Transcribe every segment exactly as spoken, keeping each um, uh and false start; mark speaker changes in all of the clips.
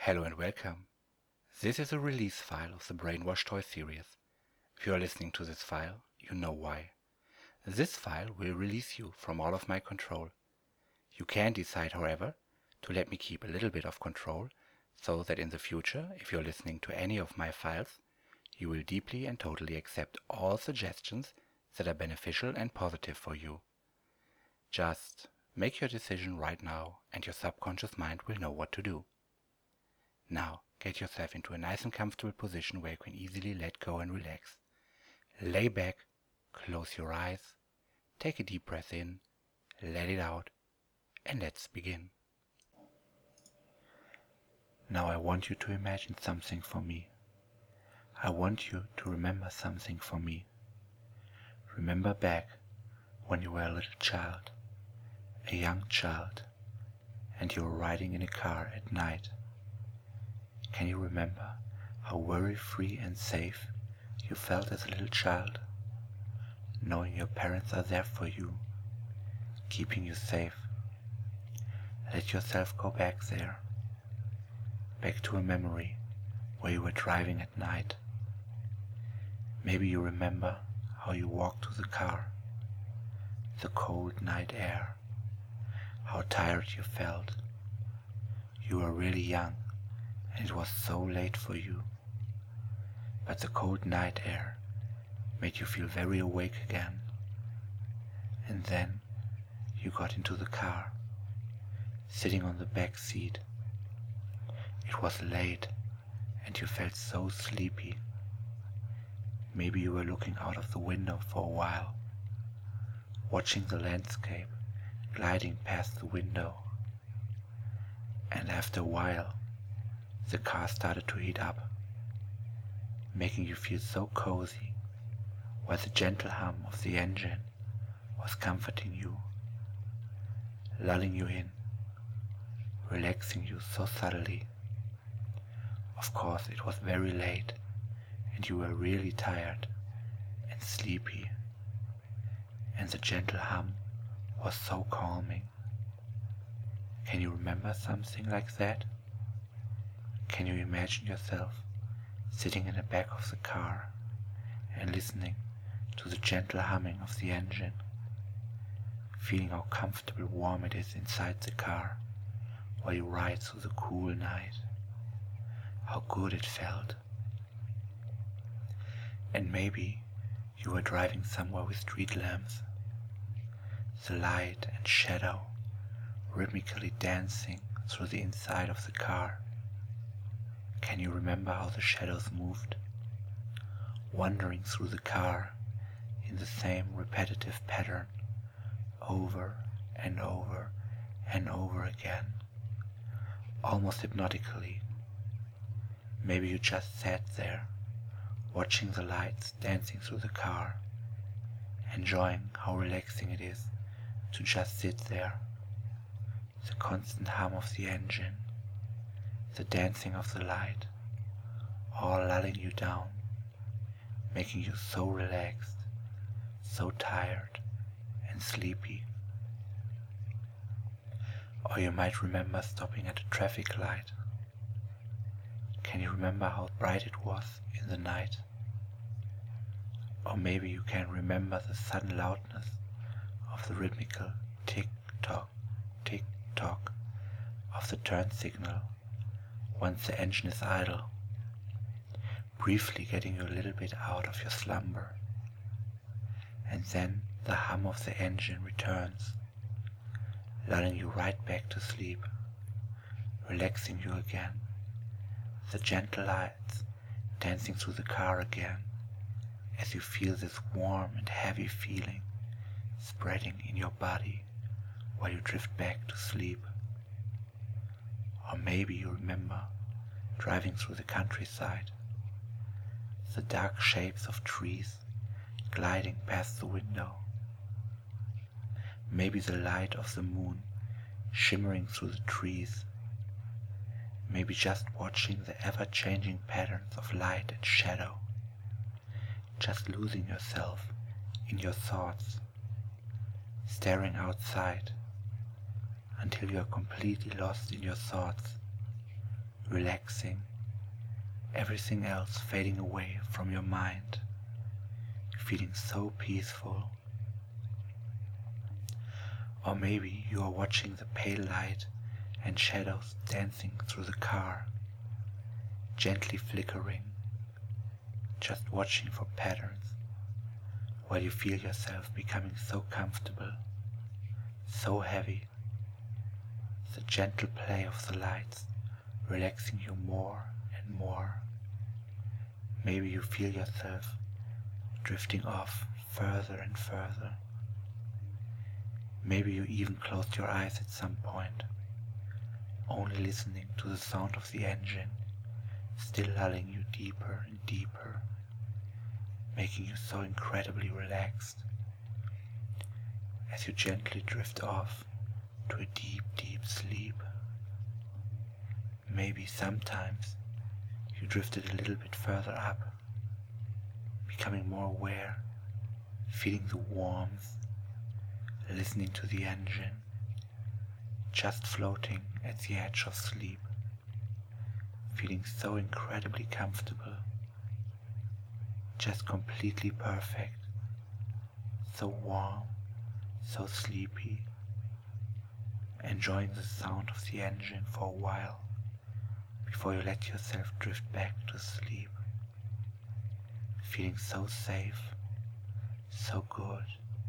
Speaker 1: Hello and welcome. This is a release file of the Brainwash Toy series. If you are listening to this file, you know why. This file will release you from all of my control. You can decide, however, to let me keep a little bit of control, so that in the future, if you're listening to any of my files, you will deeply and totally accept all suggestions that are beneficial and positive for you. Just make your decision right now, and your subconscious mind will know what to do. Now, get yourself into a nice and comfortable position where you can easily let go and relax. Lay back, close your eyes, take a deep breath in, let it out, and let's begin. Now I want you to imagine something for me. I want you to remember something for me. Remember back when you were a little child, a young child, and you were riding in a car at night. Can you remember how very free and safe you felt as a little child, knowing your parents are there for you, keeping you safe? Let yourself go back there, back to a memory where you were driving at night. Maybe you remember how you walked to the car, the cold night air, how tired you felt. You were really young, and it was so late for you. But the cold night air made you feel very awake again. And then you got into the car, sitting on the back seat. It was late, and you felt so sleepy. Maybe you were looking out of the window for a while, watching the landscape gliding past the window. And after a while, the car started to heat up, making you feel so cozy, while the gentle hum of the engine was comforting you, lulling you in, relaxing you so subtly. Of course, it was very late, and you were really tired and sleepy, and the gentle hum was so calming. Can you remember something like that? Can you imagine yourself sitting in the back of the car and listening to the gentle humming of the engine, feeling how comfortable warm it is inside the car while you ride through the cool night? How good it felt. And maybe you were driving somewhere with street lamps, the light and shadow rhythmically dancing through the inside of the car. Can you remember how the shadows moved, wandering through the car in the same repetitive pattern, over and over and over again, almost hypnotically? Maybe you just sat there, watching the lights dancing through the car, enjoying how relaxing it is to just sit there. The constant hum of the engine, the dancing of the light, all lulling you down, making you so relaxed, so tired and sleepy. Or you might remember stopping at a traffic light. Can you remember how bright it was in the night? Or maybe you can remember the sudden loudness of the rhythmical tick-tock, tick-tock of the turn signal once the engine is idle, briefly getting you a little bit out of your slumber. And then the hum of the engine returns, lulling you right back to sleep, relaxing you again. The gentle lights dancing through the car again, as you feel this warm and heavy feeling spreading in your body while you drift back to sleep. Or maybe you remember driving through the countryside, the dark shapes of trees gliding past the window. Maybe the light of the moon shimmering through the trees. Maybe just watching the ever-changing patterns of light and shadow, just losing yourself in your thoughts, staring outside until you are completely lost in your thoughts, relaxing, everything else fading away from your mind, feeling so peaceful. Or maybe you are watching the pale light and shadows dancing through the car, gently flickering, just watching for patterns, while you feel yourself becoming so comfortable, so heavy, the gentle play of the lights relaxing you more and more. Maybe you feel yourself drifting off further and further. Maybe you even closed your eyes at some point, only listening to the sound of the engine, still lulling you deeper and deeper, making you so incredibly relaxed as you gently drift off to a deep, deep sleep. Maybe sometimes you drifted a little bit further up, becoming more aware, feeling the warmth, listening to the engine, just floating at the edge of sleep, feeling so incredibly comfortable, just completely perfect, so warm, so sleepy, enjoying the sound of the engine for a while before you let yourself drift back to sleep, feeling so safe, so good,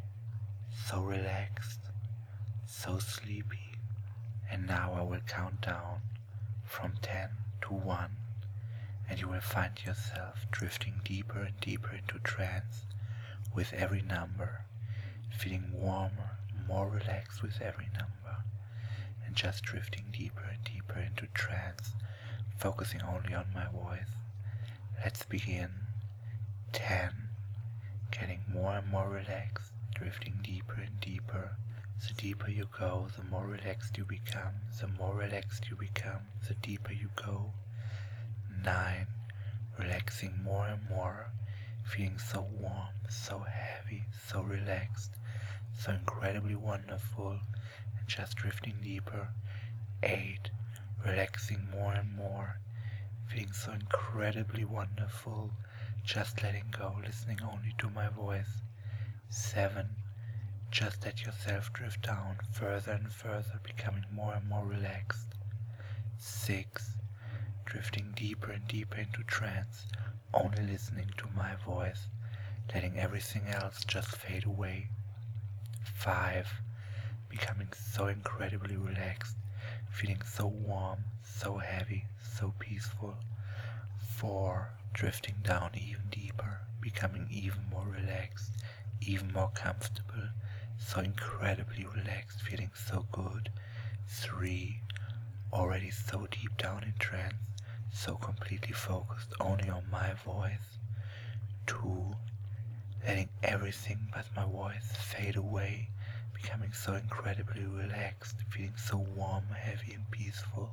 Speaker 1: so relaxed, so sleepy. And now I will count down from ten to one, and you will find yourself drifting deeper and deeper into trance with every number, feeling warmer, more relaxed with every number, and just drifting deeper and deeper into trance, focusing only on my voice. Let's begin. ten. Getting more and more relaxed, drifting deeper and deeper. The deeper you go, the more relaxed you become. The more relaxed you become, the deeper you go. Nine. Relaxing more and more, feeling so warm, so heavy, so relaxed, so incredibly wonderful, and just drifting deeper. Eight. Relaxing more and more, feeling so incredibly wonderful, just letting go, listening only to my voice. Seven. Just let yourself drift down further and further, becoming more and more relaxed. Six. Drifting deeper and deeper into trance, only listening to my voice, letting everything else just fade away. Five. Becoming so incredibly relaxed, feeling so warm, so heavy, so peaceful. Four. Drifting down even deeper, becoming even more relaxed, even more comfortable, so incredibly relaxed, feeling so good. Three. Already so deep down in trance, so completely focused only on my voice. Two. Letting everything but my voice fade away, becoming so incredibly relaxed, feeling so warm, heavy and peaceful.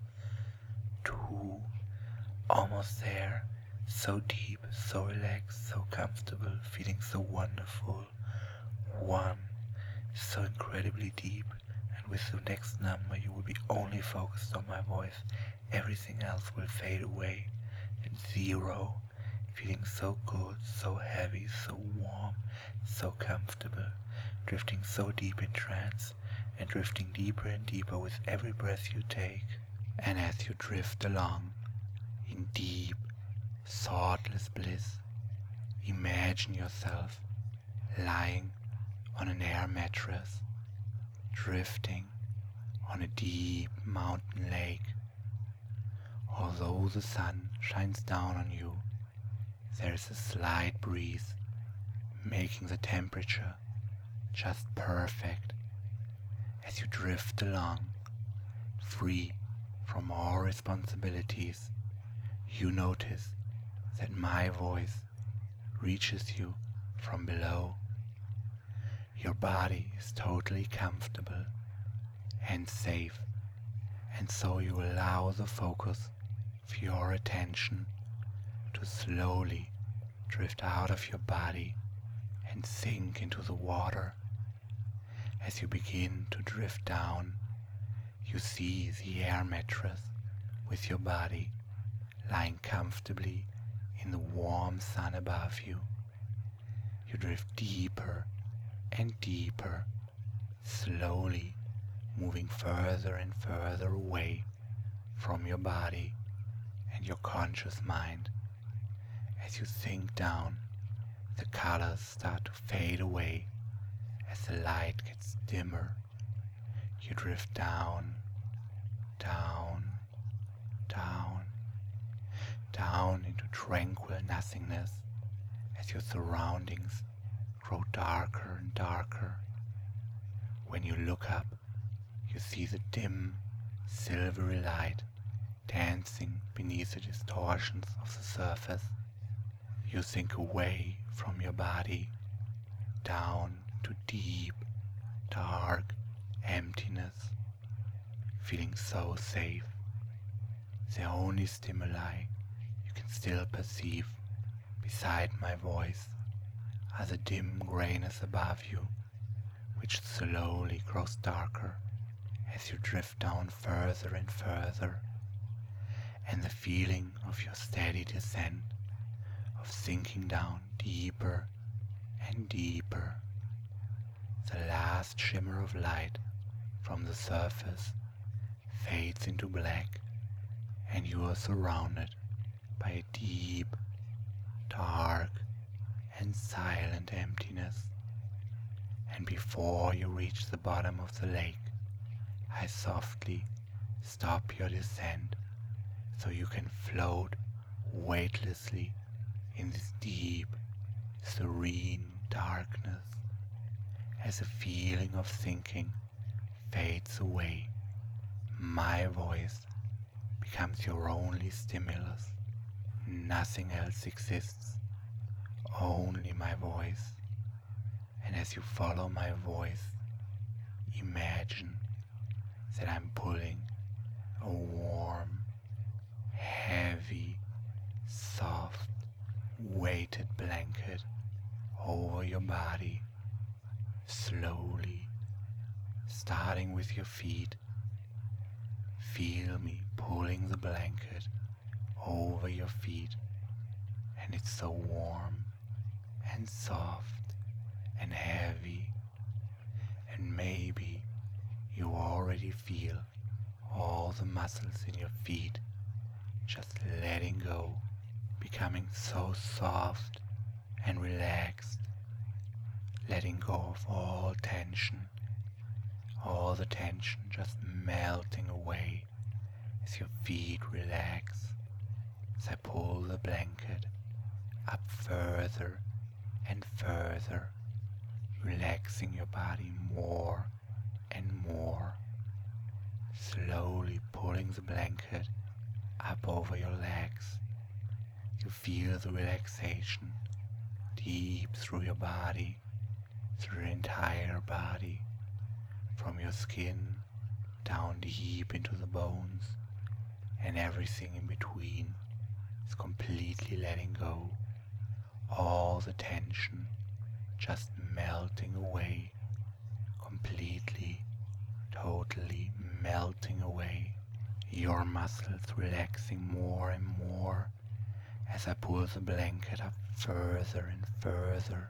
Speaker 1: Two. Almost there, so deep, so relaxed, so comfortable, feeling so wonderful. One. So incredibly deep, and with the next number you will be only focused on my voice. Everything else will fade away. And zero. Feeling so good, so heavy, so warm, so comfortable, drifting so deep in trance, and drifting deeper and deeper with every breath you take. And as you drift along in deep, thoughtless bliss, imagine yourself lying on an air mattress, drifting on a deep mountain lake. Although the sun shines down on you, there is a slight breeze, making the temperature just perfect. As you drift along, free from all responsibilities, you notice that my voice reaches you from below. Your body is totally comfortable and safe, and so you allow the focus of your attention to slowly drift out of your body and sink into the water. As you begin to drift down, you see the air mattress with your body lying comfortably in the warm sun above you. You drift deeper and deeper, slowly moving further and further away from your body and your conscious mind. As you sink down, the colors start to fade away as the light gets dimmer. You drift down, down, down, down into tranquil nothingness as your surroundings grow darker and darker. When you look up, you see the dim, silvery light dancing beneath the distortions of the surface. You sink away from your body, down to deep, dark emptiness, feeling so safe. The only stimuli you can still perceive beside my voice are the dim grayness above you, which slowly grows darker as you drift down further and further, and the feeling of your steady descent, of sinking down deeper and deeper. The last shimmer of light from the surface fades into black, and you are surrounded by a deep, dark, and silent emptiness. And before you reach the bottom of the lake, I softly stop your descent so you can float weightlessly in this deep, serene darkness. As the feeling of sinking fades away, my voice becomes your only stimulus. Nothing else exists, only my voice. And as you follow my voice, imagine that I'm pulling a warm, heavy, soft, weighted blanket over your body, slowly, starting with your feet. Feel me pulling the blanket over your feet, and it's so warm and soft and heavy, and maybe you already feel all the muscles in your feet just letting go, becoming so soft and relaxed, letting go of all tension, all the tension just melting away as your feet relax, as I pull the blanket up further and further, relaxing your body more and more, slowly pulling the blanket up over your legs. You feel the relaxation deep through your body, through your entire body, from your skin down deep into the bones, and everything in between is completely letting go. All the tension just melting away, completely, totally melting away. Your muscles relaxing more and more as I pull the blanket up further and further.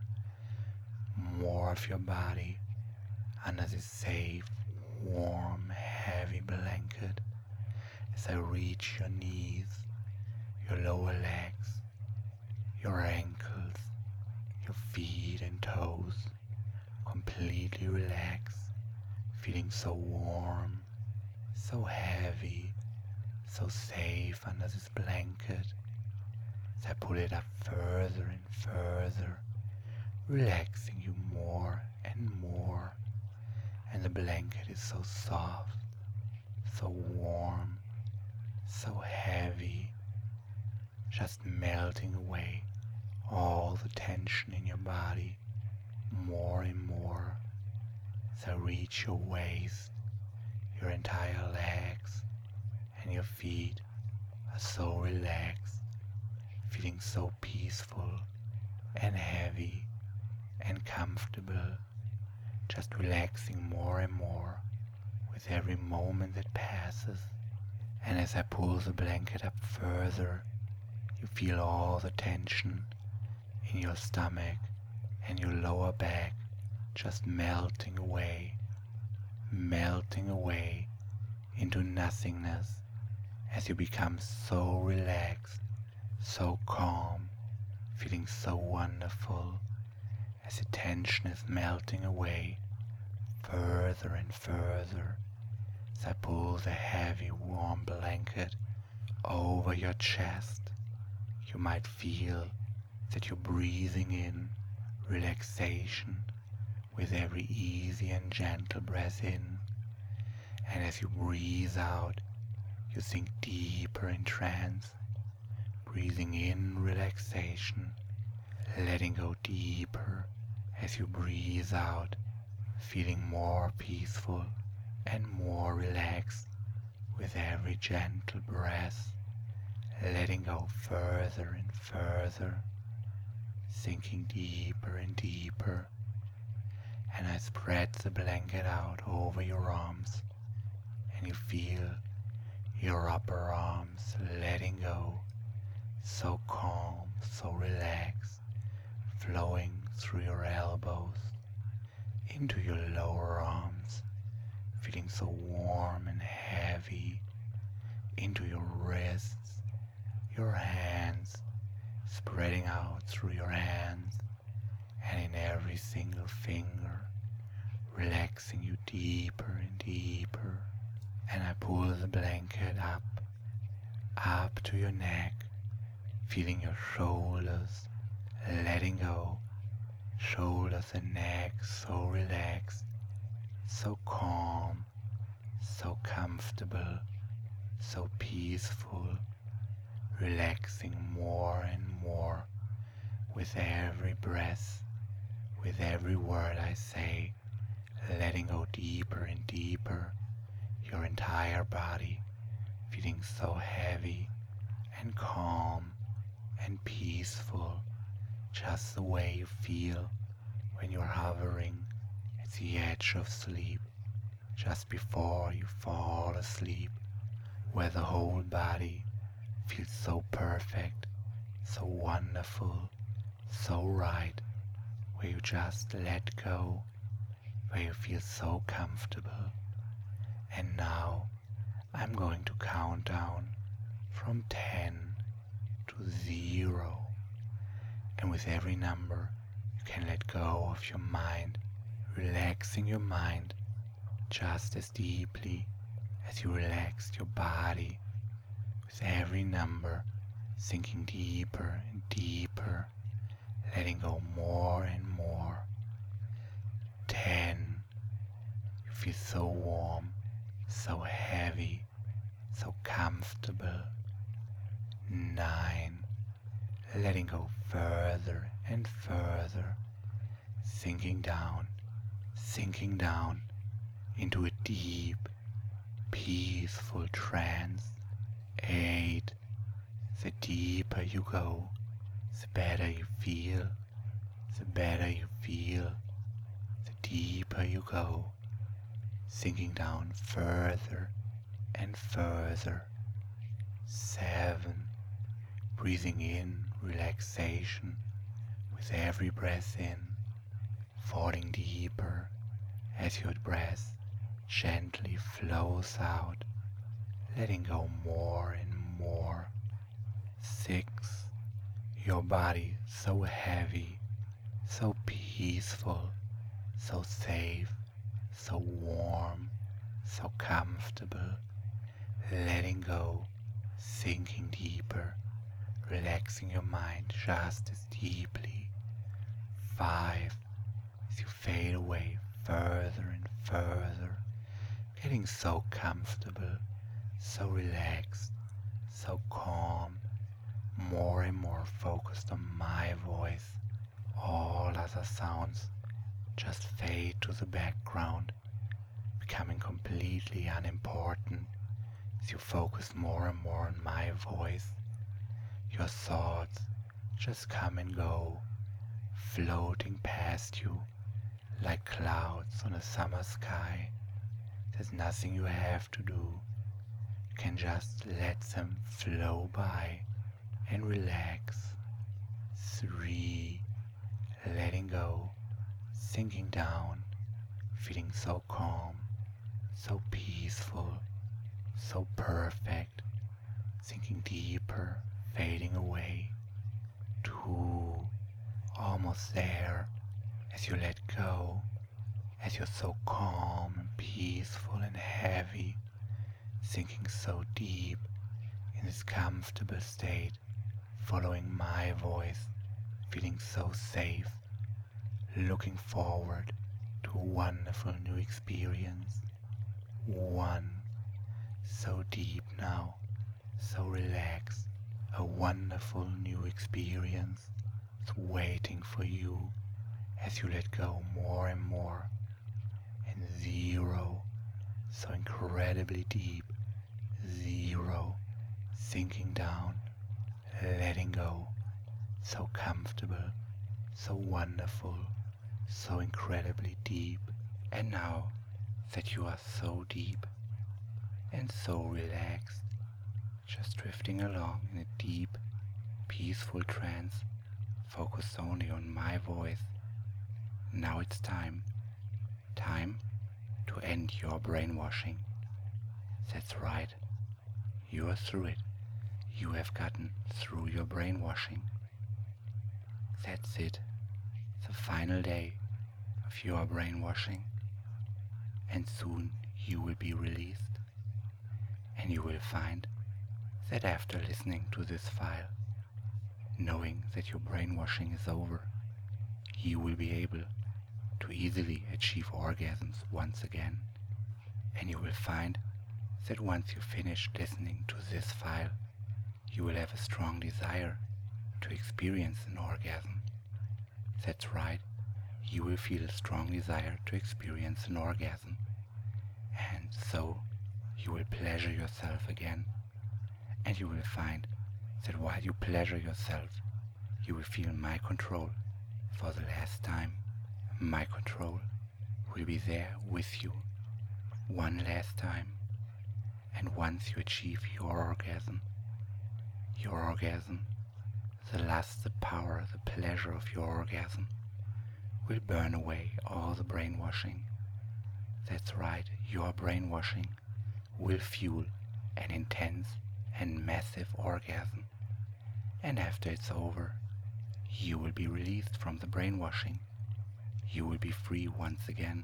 Speaker 1: More of your body under this safe, warm, heavy blanket as I reach your knees, your lower legs, your ankles, your feet and toes, completely relaxed, feeling so warm, so heavy, so safe under this blanket. As I pull it up further and further, relaxing you more and more, and the blanket is so soft, so warm, so heavy, just melting away all the tension in your body more and more. As I reach your waist, your entire legs and your feet are so relaxed, feeling so peaceful and heavy and comfortable, just relaxing more and more with every moment that passes. And as I pull the blanket up further, you feel all the tension in your stomach and your lower back just melting away, melting away into nothingness as you become so relaxed, so calm, feeling so wonderful as the tension is melting away further and further. As I pull the heavy warm blanket over your chest, you might feel that you're breathing in relaxation with every easy and gentle breath in, and as you breathe out, you sink deeper in trance, breathing in relaxation, letting go deeper as you breathe out, feeling more peaceful and more relaxed with every gentle breath, letting go further and further, sinking deeper and deeper. And I spread the blanket out over your arms, and you feel your upper arms letting go, so calm, so relaxed, flowing through your elbows into your lower arms, feeling so warm and heavy, into your wrists, your hands, spreading out through your hands and in every single finger, relaxing you deeper and deeper. And I pull the blanket up, up to your neck, feeling your shoulders letting go, shoulders and neck so relaxed, so calm, so comfortable, so peaceful, relaxing more and more with every breath, with every word I say, letting go deeper and deeper, your entire body feeling so heavy and calm and peaceful, just the way you feel when you're hovering at the edge of sleep, just before you fall asleep, where the whole body feels so perfect, so wonderful, so right, where you just let go, where you feel so comfortable. And now I'm going to count down from ten to zero, and with every number you can let go of your mind, relaxing your mind just as deeply as you relaxed your body, with every number sinking deeper and deeper, letting go more and more. Ten. You feel so warm, so heavy, so comfortable. Nine. Letting go further and further, sinking down, sinking down into a deep, peaceful trance. Eight. The deeper you go, the better you feel, the better you feel, the deeper you go, sinking down further and further. Seven. Breathing in relaxation with every breath in, falling deeper as your breath gently flows out, letting go more and more. Six. Your body so heavy, so peaceful, so safe, so warm, so comfortable, letting go, sinking deeper, relaxing your mind just as deeply. Five. As you fade away further and further, getting so comfortable, so relaxed, so calm, more and more focused on my voice. All other sounds just fade to the background, becoming completely unimportant as you focus more and more on my voice. Your thoughts just come and go, floating past you like clouds on a summer sky. There's nothing you have to do. can just let them flow by and relax. Three, letting go, sinking down, feeling so calm, so peaceful, so perfect, sinking deeper, fading away. Two, almost there, as you let go, as you're so calm and peaceful and heavy, sinking so deep in this comfortable state, following my voice, feeling so safe, looking forward to a wonderful new experience. One, so deep now, so relaxed, a wonderful new experience is waiting for you as you let go more and more. And zero, so incredibly deep, zero, sinking down, letting go, so comfortable, so wonderful, so incredibly deep. And now that you are so deep and so relaxed, just drifting along in a deep, peaceful trance, focused only on my voice, now it's time, time to end your brainwashing. That's right, you are through it. You have gotten through your brainwashing. That's it, the final day of your brainwashing, and soon you will be released, and you will find that after listening to this file, knowing that your brainwashing is over, you will be able to easily achieve orgasms once again, and you will find that once you finish listening to this file, you will have a strong desire to experience an orgasm. That's right, you will feel a strong desire to experience an orgasm, and so you will pleasure yourself again, and you will find that while you pleasure yourself, you will feel my control for the last time. My control will be there with you one last time, and once you achieve your orgasm, your orgasm, the lust, the power, the pleasure of your orgasm will burn away all the brainwashing. That's right, your brainwashing will fuel an intense and massive orgasm, and after it's over, you will be released from the brainwashing. You will be free once again,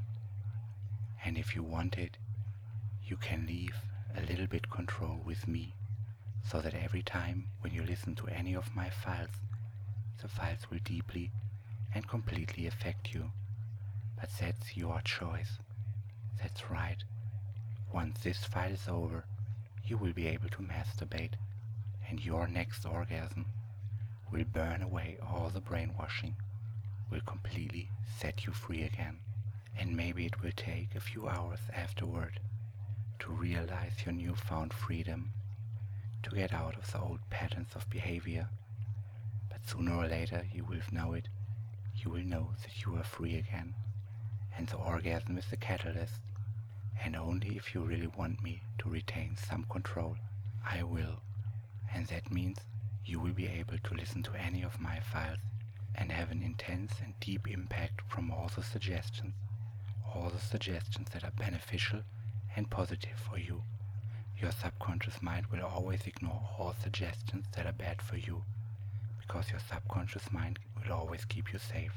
Speaker 1: and if you want it, you can leave a little bit control with me, so that every time when you listen to any of my files, the files will deeply and completely affect you. But that's your choice. That's right. Once this file is over, you will be able to masturbate, and your next orgasm will burn away all the brainwashing, will completely set you free again. And maybe it will take a few hours afterward to realize your newfound freedom, to get out of the old patterns of behavior. But sooner or later you will know it. You will know that you are free again, and the orgasm is the catalyst. And only if you really want me to retain some control, I will. And that means you will be able to listen to any of my files and have an intense and deep impact from all the suggestions, all the suggestions that are beneficial and positive for you. Your subconscious mind will always ignore all suggestions that are bad for you, because your subconscious mind will always keep you safe.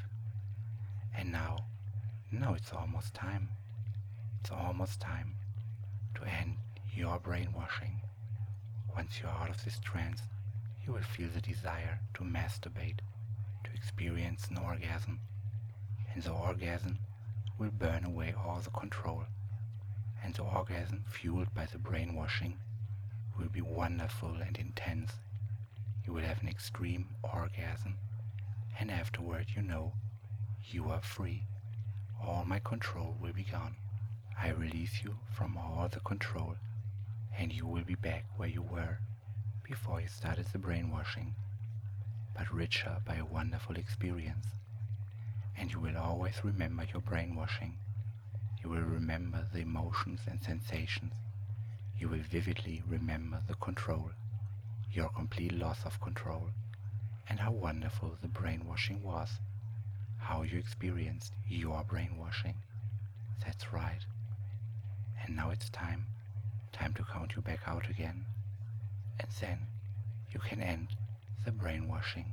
Speaker 1: And now, now it's almost time. It's almost time to end your brainwashing. Once you're out of this trance, you will feel the desire to masturbate, to experience an orgasm, and the orgasm will burn away all the control, and the orgasm fueled by the brainwashing will be wonderful and intense. You will have an extreme orgasm, and afterward you know you are free. All my control will be gone. I release you from all the control, and you will be back where you were before you started the brainwashing, but richer by a wonderful experience. And you will always remember your brainwashing. You will remember the emotions and sensations. you will vividly remember the control, your complete loss of control, and how wonderful the brainwashing was, how you experienced your brainwashing. That's right. And now it's time, time to count you back out again, and then you can end the brainwashing.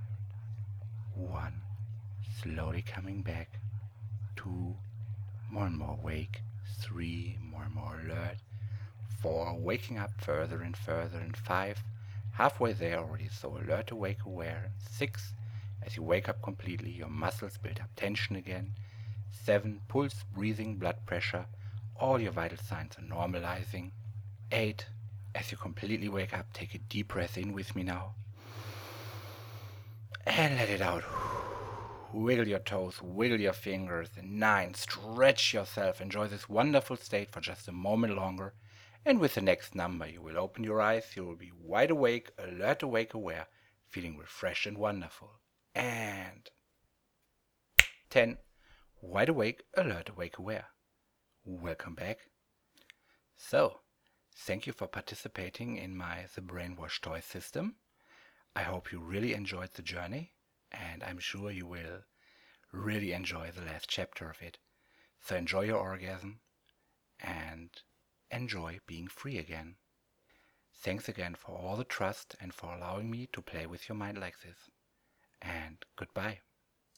Speaker 1: One, slowly coming back. Two, more and more awake. Three, more and more alert. Four, waking up further and further. And five, halfway there already, so alert, awake, aware. Six, as you wake up completely, your muscles build up tension again. Seven, pulse, breathing, blood pressure, all your vital signs are normalizing. Eight, as you completely wake up, take a deep breath in with me now. And let it out. Wiggle your toes, wiggle your fingers. And nine, stretch yourself. Enjoy this wonderful state for just a moment longer. And with the next number, you will open your eyes. You will be wide awake, alert, awake, aware, feeling refreshed and wonderful. And ten, wide awake, alert, awake, aware. Welcome back. So, thank you for participating in my The Brainwash Toy system. I hope you really enjoyed the journey, and I'm sure you will really enjoy the last chapter of it. So enjoy your orgasm and enjoy being free again. Thanks again for all the trust and for allowing me to play with your mind like this. And goodbye.